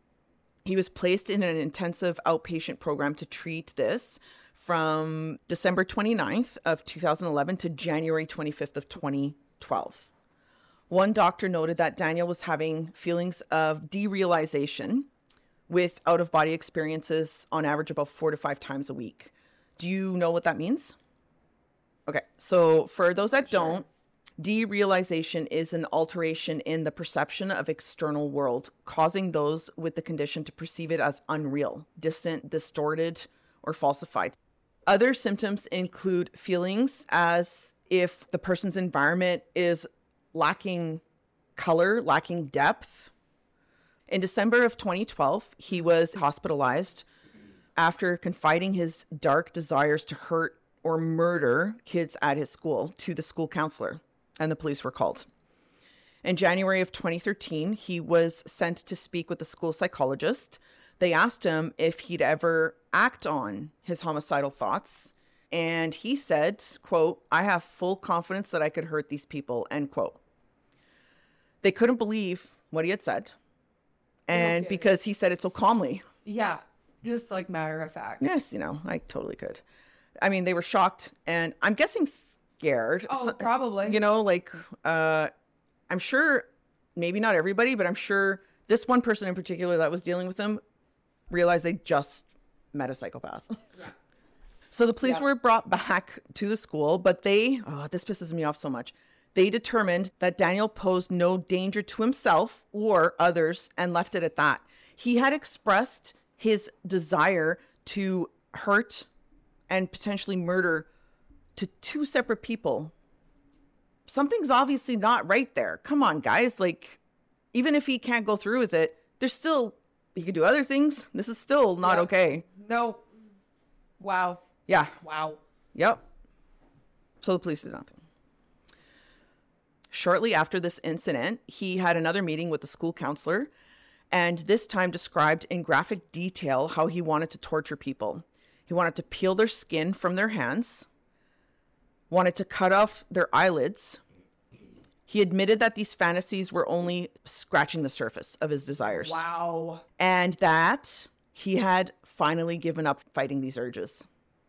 He was placed in an intensive outpatient program to treat this from December 29th of 2011 to January 25th of 2012. One doctor noted that Daniel was having feelings of derealization with out-of-body experiences on average about 4 to 5 times a week. Do you know what that means? Okay, so for those that don't, derealization is an alteration in the perception of external world, causing those with the condition to perceive it as unreal, distant, distorted, or falsified. Other symptoms include feelings as if the person's environment is lacking color, lacking depth. In December of 2012, he was hospitalized after confiding his dark desires to hurt or murder kids at his school to the school counselor, and the police were called. In January of 2013, he was sent to speak with the school psychologist. They asked him if he'd ever act on his homicidal thoughts, and he said, quote, "I have full confidence that I could hurt these people," end quote. They couldn't believe what he had said, and because he said it so calmly. Yeah, just like matter of fact. Yes, you know, I totally could. I mean, they were shocked, and I'm guessing scared. Oh, probably. You know, like, I'm sure, maybe not everybody, but I'm sure this one person in particular that was dealing with him realized they just met a psychopath. Yeah. So the police were brought back to the school, but this pisses me off so much. They determined that Daniel posed no danger to himself or others and left it at that. He had expressed his desire to hurt and potentially murder to 2 separate people. Something's obviously not right there. Come on, guys. Like, even if he can't go through with it, he could do other things. This is still not okay. No. Wow. Yeah. Wow. Yep. So the police did nothing. Shortly after this incident, he had another meeting with the school counselor, and this time described in graphic detail how he wanted to torture people. He wanted to peel their skin from their hands, wanted to cut off their eyelids. He admitted that these fantasies were only scratching the surface of his desires. Wow. And that he had finally given up fighting these urges.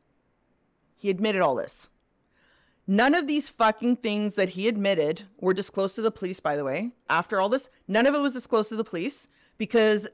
He admitted all this. None of these fucking things that he admitted were disclosed to the police, by the way. After all this, none of it was disclosed to the police because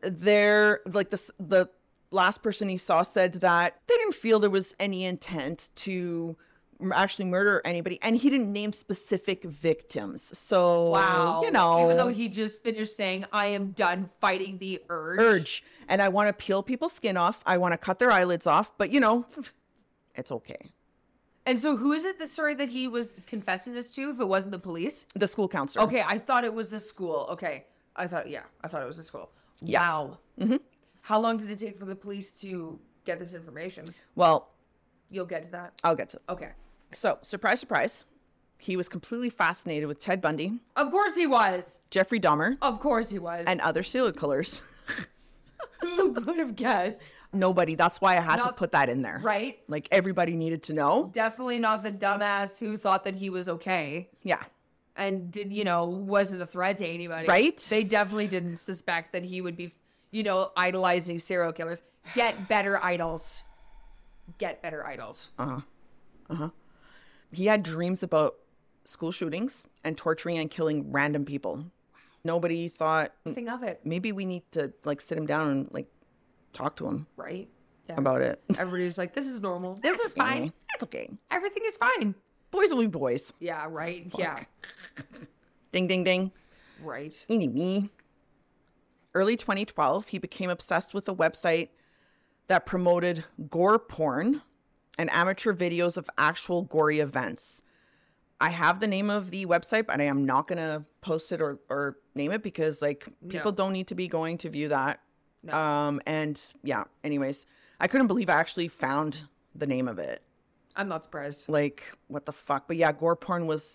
the last person he saw said that they didn't feel there was any intent to actually murder anybody, and he didn't name specific victims. So, wow. You know, even though he just finished saying, "I am done fighting the urge, and I want to peel people's skin off. I want to cut their eyelids off, but you know, it's okay." And so who is it that he was confessing this to if it wasn't the police? The school counselor. Okay, I thought it was the school. Okay. I thought it was the school. Yeah. Wow. Mm-hmm. How long did it take for the police to get this information? Well, you'll get to that. I'll get to it. Okay. So, surprise, surprise. He was completely fascinated with Ted Bundy. Of course he was. Jeffrey Dahmer. Of course he was. And other serial killers. Who would have guessed? Nobody. That's why I had to put that in there. Right? Like, everybody needed to know. Definitely not the dumbass who thought that he was okay. Yeah. And wasn't a threat to anybody. Right? They definitely didn't suspect that he would be, idolizing serial killers. Get better idols. Get better idols. Uh-huh. Uh-huh. He had dreams about school shootings and torturing and killing random people. Wow. Nobody thought nothing of it. Maybe we need to sit him down and talk to him. Right. Yeah. About it. Everybody's like, this is normal. This is fine. That's okay. Everything is fine. Boys will be boys. Yeah, right. Fuck. Yeah. Ding, ding, ding. Right. Me. Early 2012, he became obsessed with a website that promoted gore porn and amateur videos of actual gory events. I have the name of the website, but I am not going to post it or name it because people don't need to be going to view that. No. And yeah, anyways, I couldn't believe I actually found the name of it. I'm not surprised. What the fuck? But yeah, gore porn was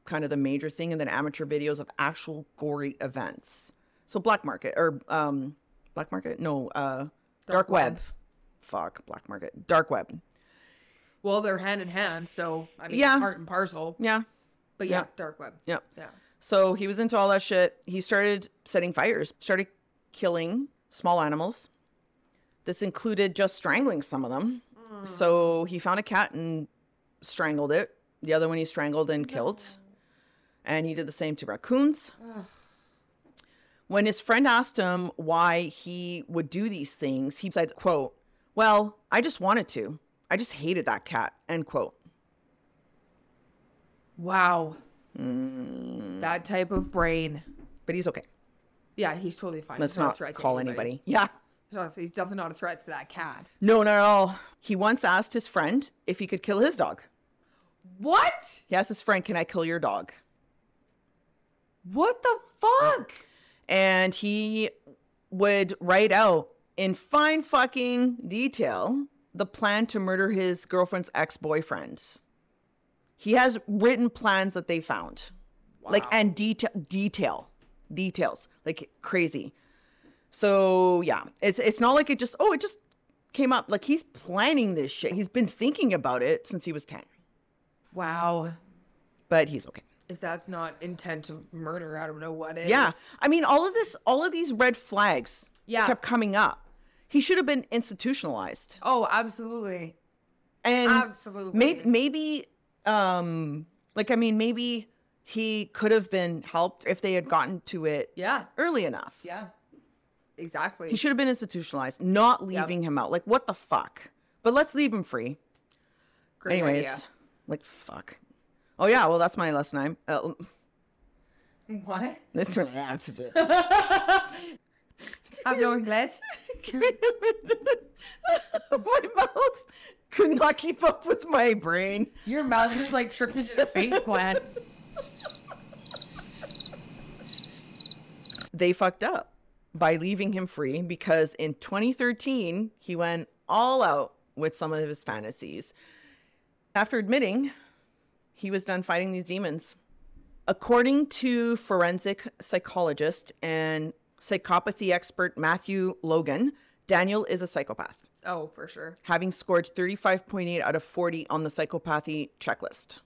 kind of the major thing, and then amateur videos of actual gory events. So black market or black market? No, dark web. Fuck, black market. Dark web. Well, they're hand in hand, so I mean, Yeah. part and parcel. Yeah. But yeah, dark web. Yeah. Yeah. So he was into all that shit. He started setting fires, started killing small animals. This included just strangling some of them. So he found a cat and strangled it. The other one he strangled and killed. And he did the same to raccoons. When his friend asked him why he would do these things, he said, quote, "Well, I just wanted to. I just hated that cat," end quote. Wow. That type of brain. But he's okay. Yeah, he's totally fine. Let's He's not a not threat to call anybody. Yeah. He's definitely not a threat to that cat. No, not at all. He once asked his friend if he could kill his dog. What? He asked his friend, "Can I kill your dog?" What the fuck? And he would write out in fine fucking detail the plan to murder his girlfriend's ex-boyfriend. He has written plans that they found. Wow. Like, and details, like crazy. So yeah, it's not like it just came up. Like, he's planning this shit. He's been thinking about it since he was 10, Wow. but he's okay. If that's not intent to murder, I don't know what is. Yeah. I mean, all of these red flags kept coming up. He should have been institutionalized. Oh, absolutely. And Absolutely. maybe maybe he could have been helped if they had gotten to it early enough. Yeah. Exactly. He should have been institutionalized, not leaving him out. Like, what the fuck? But let's leave him free. Great Anyways, idea. like, fuck. Oh yeah, well, that's my last name. What? That's I'm no English. my mouth could not keep up with my brain. Your mouth is like tripped into the face plant. They fucked up by leaving him free because in 2013, he went all out with some of his fantasies. After admitting he was done fighting these demons. According to forensic psychologist and psychopathy expert Matthew Logan, Daniel is a psychopath, Oh, for sure. having scored 35.8 out of 40 on the psychopathy checklist.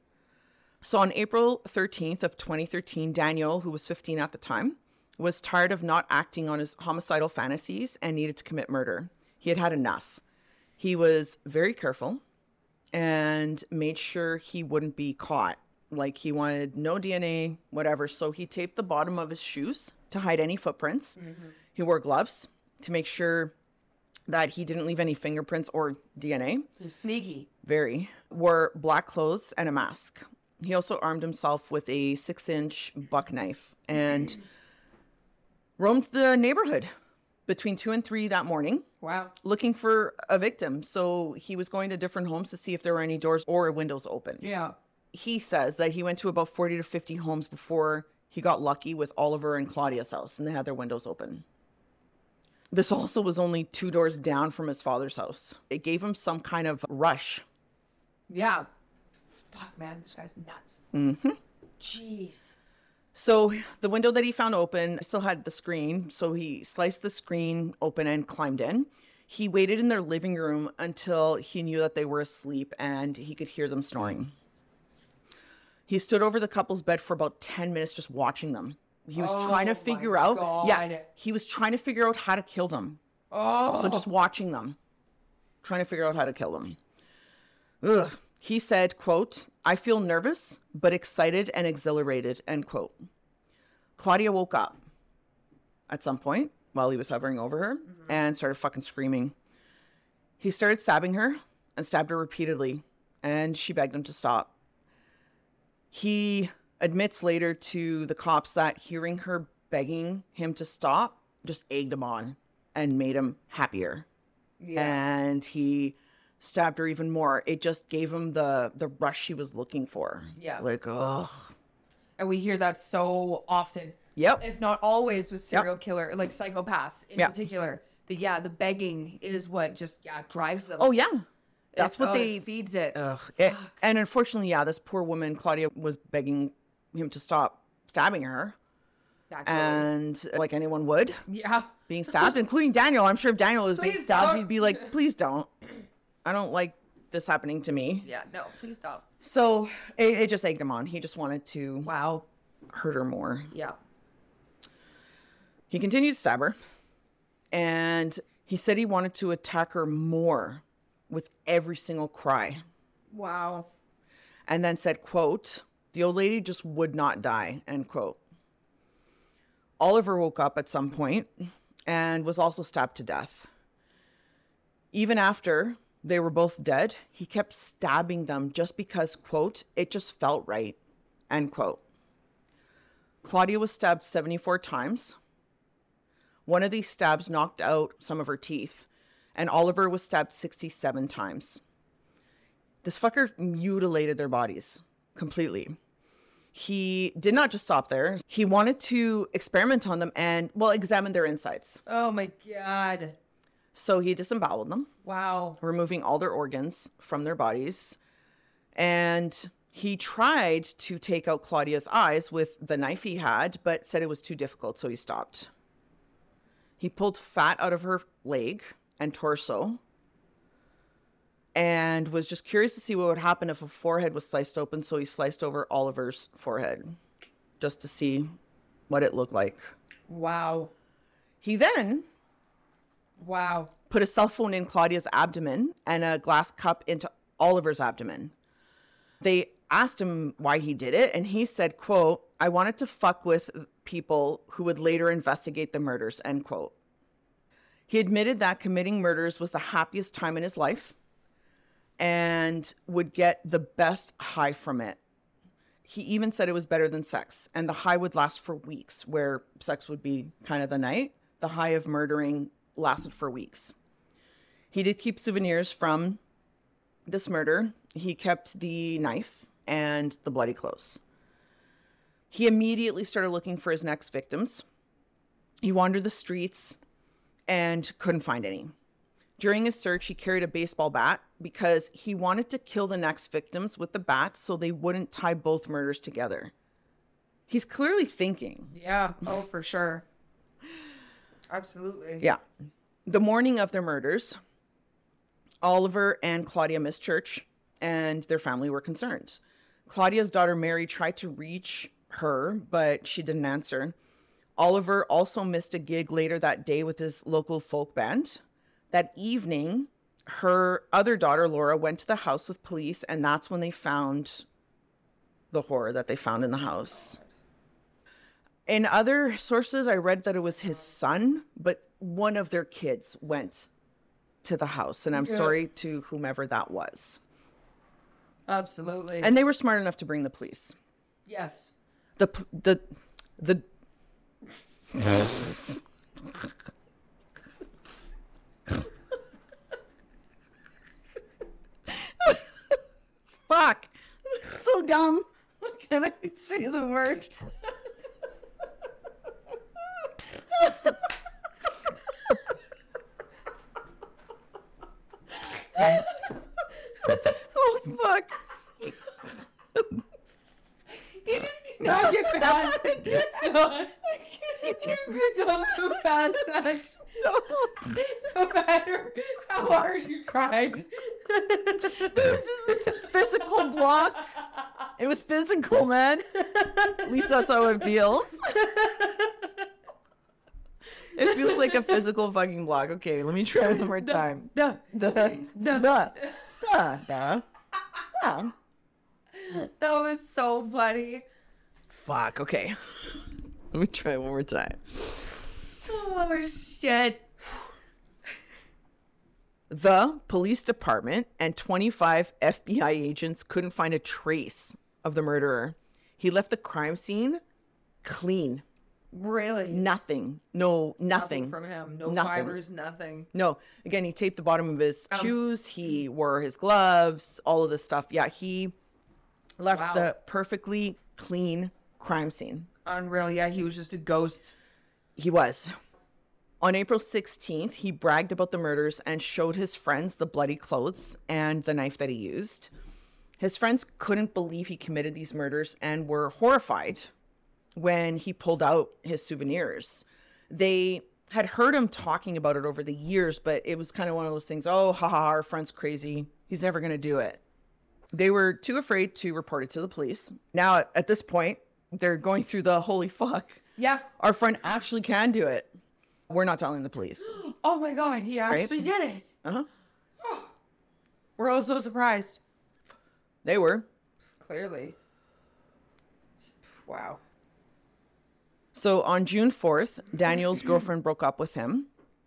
So on April 13th of 2013, Daniel, who was 15 at the time, was tired of not acting on his homicidal fantasies and needed to commit murder. He had had enough. He was very careful and made sure he wouldn't be caught. Like, he wanted no DNA, whatever. So he taped the bottom of his shoes to hide any footprints. Mm-hmm. He wore gloves to make sure that he didn't leave any fingerprints or DNA. You're sneaky. Very. Wore black clothes and a mask. He also armed himself with a 6-inch buck knife and roamed the neighborhood between 2 and 3 that morning. Wow. Looking for a victim. So he was going to different homes to see if there were any doors or windows open. Yeah. He says that he went to about 40 to 50 homes before he got lucky with Oliver and Claudia's house, and they had their windows open. This also was only 2 doors down from his father's house. It gave him some kind of rush. Yeah. Fuck, man, this guy's nuts. Mm-hmm. Jeez. So the window that he found open still had the screen. So he sliced the screen open and climbed in. He waited in their living room until he knew that they were asleep and he could hear them snoring. He stood over the couple's bed for about 10 minutes just watching them. He was trying to figure out. God. Yeah, he was trying to figure out how to kill them. Oh. So just watching them, trying to figure out how to kill them. Ugh. He said, quote, "I feel nervous, but excited and exhilarated," end quote. Claudia woke up at some point while he was hovering over her and started fucking screaming. He started stabbing her and stabbed her repeatedly, and she begged him to stop. He admits later to the cops that hearing her begging him to stop just egged him on and made him happier. Yeah. And he stabbed her even more. It just gave him the rush he was looking for. Yeah. Like, ugh. And we hear that so often. Yep. If not always with serial killer, like psychopaths in Yep. particular. The begging is what just drives them. Oh, yeah. That's what it feeds it. Ugh. And unfortunately, yeah, this poor woman, Claudia, was begging him to stop stabbing her. Naturally. And like anyone would, Yeah. being stabbed, including Daniel. I'm sure if Daniel was being Please stabbed, don't. he'd be like, please don't. I don't like this happening to me. Yeah, no, please stop. So it just egged him on. He just wanted to Wow. hurt her more. Yeah. He continued to stab her. And he said he wanted to attack her more with every single cry. Wow. And then said, quote, the old lady just would not die, end quote. Oliver woke up at some point and was also stabbed to death. Even after they were both dead, he kept stabbing them just because, quote, it just felt right, end quote. Claudia was stabbed 74 times. One of these stabs knocked out some of her teeth, and Oliver was stabbed 67 times. This fucker mutilated their bodies completely. He did not just stop there. He wanted to experiment on them and, well, examine their insides. Oh my God. So he disemboweled them, Wow. removing all their organs from their bodies. And he tried to take out Claudia's eyes with the knife he had, but said it was too difficult, so he stopped. He pulled fat out of her leg and torso and was just curious to see what would happen if a forehead was sliced open, so he sliced over Oliver's forehead just to see what it looked like. Wow. He then Wow. put a cell phone in Claudia's abdomen and a glass cup into Oliver's abdomen. They asked him why he did it, and he said, quote, I wanted to fuck with people who would later investigate the murders, end quote. He admitted that committing murders was the happiest time in his life and would get the best high from it. He even said it was better than sex, and the high would last for weeks, where sex would be kind of the night. The high of murdering lasted for weeks. He did keep souvenirs from this murder. He kept the knife and the bloody clothes. He immediately started looking for his next victims. He wandered the streets and couldn't find any. During his search, he carried a baseball bat because he wanted to kill the next victims with the bat so they wouldn't tie both murders together. He's clearly thinking. Yeah. Oh, for sure. Absolutely. Yeah. The morning of their murders, Oliver and Claudia missed church and their family were concerned. Claudia's daughter Mary tried to reach her, but she didn't answer. Oliver also missed a gig later that day with his local folk band. That evening, her other daughter Laura went to the house with police, and that's when they found the horror that they found in the house. In other sources, I read that it was his son, but one of their kids went to the house, and I'm sorry to whomever that was. Absolutely. And they were smart enough to bring the police. yes. The fuck, so dumb. Can I say the word? Oh fuck. You just cannot get past it. No. You go too fast at it. No matter how hard you tried. It was just this physical block. It was physical, man. At least that's how it feels. It feels like a physical fucking block. Okay, let me try one more time. No. That was so funny. Fuck, okay. Let me try one more time. Oh, shit. The police department and 25 FBI agents couldn't find a trace of the murderer. He left the crime scene clean. Really? Nothing. No, nothing. From him. No Nothing. fibers, nothing. No. Again, he taped the bottom of his shoes. He wore his gloves, all of this stuff. Yeah, he left the perfectly clean crime scene. Unreal. Yeah, he was just a ghost. He was. On April 16th, he bragged about the murders and showed his friends the bloody clothes and the knife that he used. His friends couldn't believe he committed these murders and were horrified when he pulled out his souvenirs. They had heard him talking about it over the years, but it was kind of one of those things, oh, haha, our friend's crazy. He's never going to do it. They were too afraid to report it to the police. Now, at this point, they're going through the holy fuck. Yeah. Our friend actually can do it. We're not telling the police. Oh my God, he actually did it. Uh-huh. We're all so surprised. They were. Clearly. Wow. So on June 4th, Daniel's girlfriend broke up with him.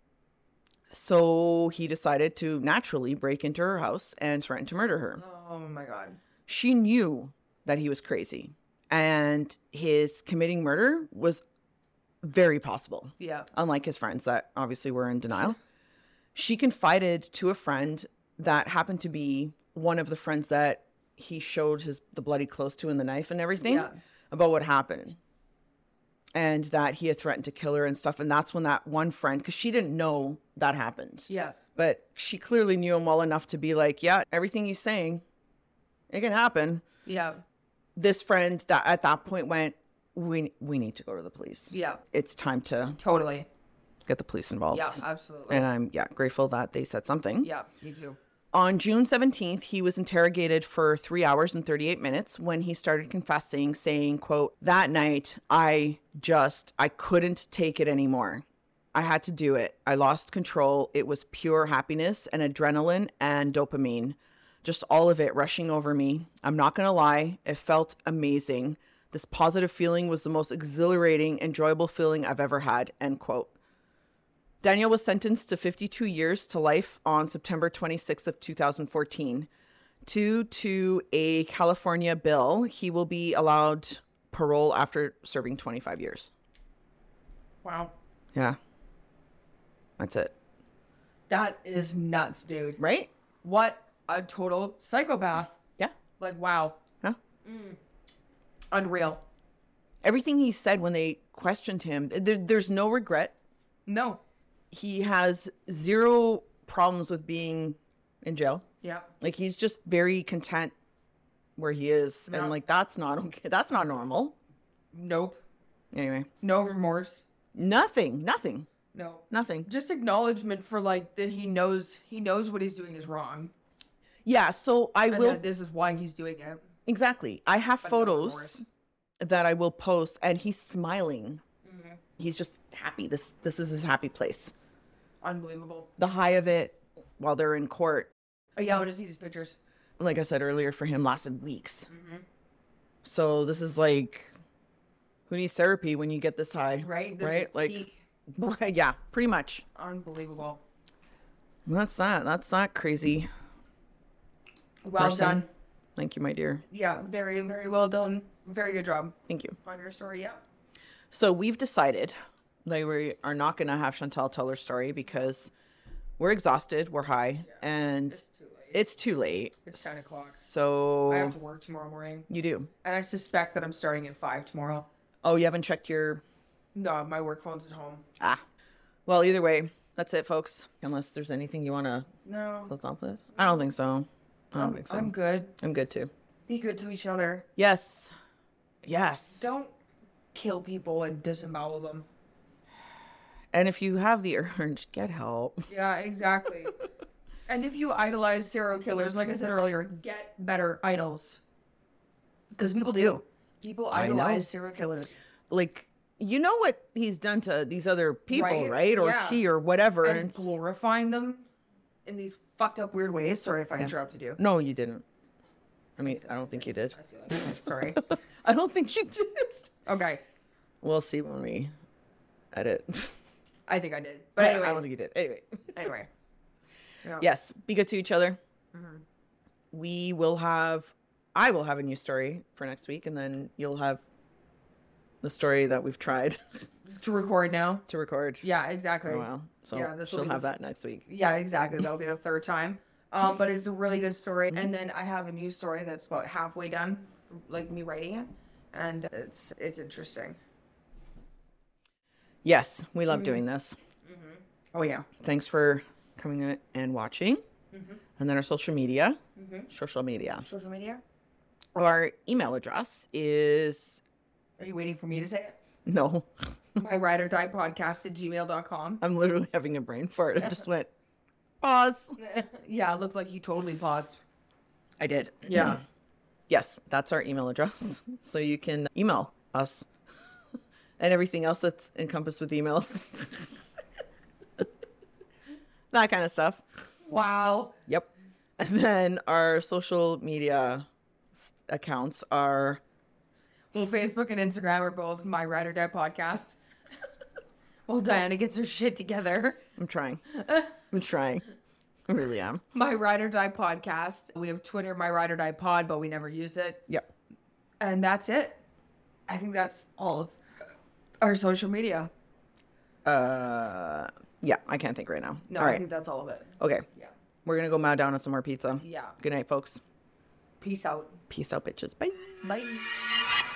So he decided to naturally break into her house and threaten to murder her. Oh my God. She knew that he was crazy, and his committing murder was very possible. Yeah. Unlike his friends that obviously were in denial. She confided to a friend that happened to be one of the friends that he showed the bloody clothes to and the knife and everything about what happened. And that he had threatened to kill her and stuff. And that's when that one friend, because she didn't know that happened. Yeah. But she clearly knew him well enough to be like, yeah, everything he's saying, it can happen. Yeah. This friend that at that point went, we need to go to the police. Yeah. It's time to Totally. get the police involved. Yeah, absolutely. And I'm grateful that they said something. Yeah, me too. On June 17th, he was interrogated for 3 hours and 38 minutes when he started confessing, saying, quote, that night, I couldn't take it anymore. I had to do it. I lost control. It was pure happiness and adrenaline and dopamine. Just all of it rushing over me. I'm not going to lie. It felt amazing. This positive feeling was the most exhilarating, enjoyable feeling I've ever had, end quote. Daniel was sentenced to 52 years to life on September 26th of 2014. Due to a California bill, he will be allowed parole after serving 25 years. Wow. Yeah. That's it. That is nuts, dude. Right? What a total psychopath. Yeah. Like, wow. Huh? Unreal. Everything he said when they questioned him, there's no regret. No. He has zero problems with being in jail. Yeah. Like, he's just very content where he is. Yeah. And, like, that's not okay. That's not normal. Nope. Anyway. No remorse. Nothing. No. Just acknowledgement for, like, that he knows what he's doing is wrong. Yeah, so I And will. that this is why he's doing it. Exactly. I have But no photos remorse. that I will post, and he's smiling. He's just happy. This is his happy place. Unbelievable. The high of it while they're in court, Oh, yeah, I want to see these pictures. like I said earlier, for him lasted weeks. So this is like, who needs therapy when you get this high? Right? This right? is Like, peak. yeah, pretty much. Unbelievable. That's that. That's that crazy. Well person. done. Thank you, my dear. Yeah, very, very well done. Very good job Thank you. on your story, yeah. So we've decided that we are not going to have Chantal tell her story because we're exhausted, we're high, and It's too late. it's too late. It's 10 o'clock. So I have to work tomorrow morning. you do. And I suspect that I'm starting at 5 tomorrow. Oh, you haven't checked your... No, my work phone's at home. Well, either way, that's it, folks. Unless there's anything you want to No. close off with. I don't think so. I don't think so. I'm good. I'm good too. Be good to each other. Yes. Yes. Don't kill people and disembowel them. And if you have the urge, get help. Yeah, exactly. And if you idolize serial killers, like I said earlier, get better idols. Because people do. People I know. idolize serial killers. Like, you know what he's done to these other people, Right? right? Or Yeah. she or whatever. And And glorifying them in these fucked up weird ways. Sorry if I interrupted you. no, you didn't. I mean, I don't think you did. I feel like sorry. I don't think you did. Okay. We'll see when we edit. I think I did. But anyways. I don't think you did. Anyway. Anyway. Yeah. Yes, be good to each other. Mm-hmm. I will have a new story for next week, and then you'll have the story that we've tried To record now. to record Yeah, exactly. for a while. So Yeah, this will she'll be have the- that next week. Yeah, exactly. That'll be the third time. But it's a really good story. And then I have a new story that's about halfway done, like me writing it. And it's interesting. Yes, we love Mm-hmm. doing this. Oh, yeah. Thanks for coming and watching. And then our social media. Social media. Social media? Our email address is... Are you waiting for me to say it? No. My ride or die podcast at gmail.com. I'm literally having a brain fart. I just went, pause. Yeah, it looked like you totally paused. I did. Yeah. Yes, that's our email address. So you can email us and everything else that's encompassed with emails. That kind of stuff. Wow. Yep. And then our social media accounts are... Well, Facebook and Instagram are both My Ride or Die podcast. Well, Diana gets her shit together. I'm trying. I'm trying. I really am. My Ride or Die podcast. We have Twitter, My Ride or Die Pod, but we never use it. Yep. And that's it. I think that's all of our social media. Yeah, I can't think right now. No, All I right. think that's all of it. Okay. Yeah. We're going to go mow down on some more pizza. Yeah. Good night, folks. Peace out. Peace out, bitches. Bye. Bye.